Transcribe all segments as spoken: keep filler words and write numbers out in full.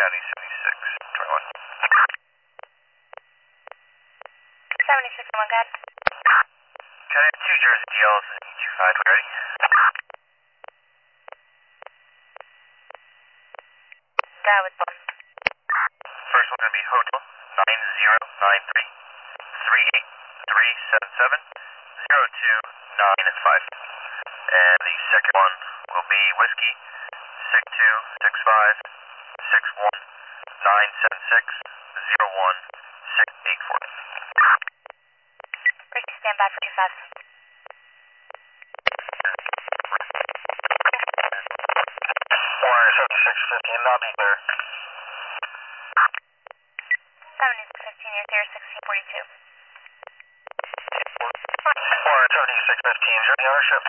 County seventy-six, twenty-one. seventy-six, one God. County two Jersey G L, this is E two five, ready? Dial with both. First one going to be Hotel nine zero nine three three eight three seven seven zero two nine five. And the second one will be Whiskey six two six five six one nine seven six zero one six eight four. Whiskey, stand by for two five. seventy-six fifteen, not be clear. seventy-six fifteen, you're clear, sixteen forty-two. seventy-six fifteen, journey ownership.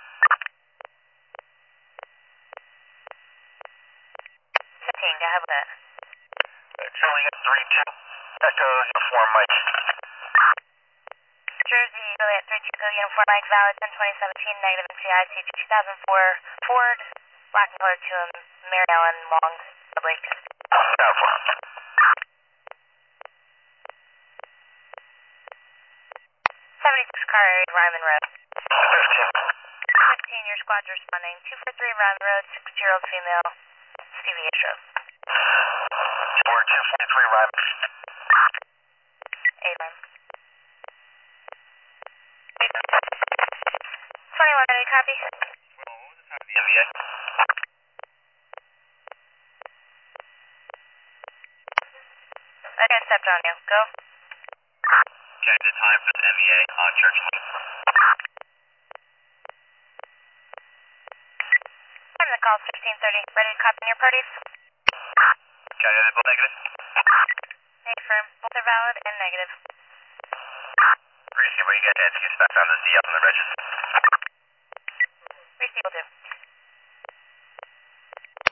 fifteen, go ahead with that. Juliet three two, Echo Uniform Mike. Jersey, Juliet three two, Uniform Mike, valid ten twenty seventeen, negative M C I C two thousand four, Ford, black and color to Mary Ellen Long, Lake. seventy-six car area, Ryman Road. fifteen. fifteen, your squad's responding. two four three Ryman Road, six-year-old female, Stevie A. Stroke. four two four three Ryman. eight Ryman. twenty-one, any copy? M V A. I got stepped on you. Go. Okay, the time for the M V A on Church Lane. Time the call, fifteen thirty. Ready to copy your parties? Okay, are they both negative? Affirm. Both are valid and negative. Appreciate what you get, Nancy. Just back on the Z up on the register.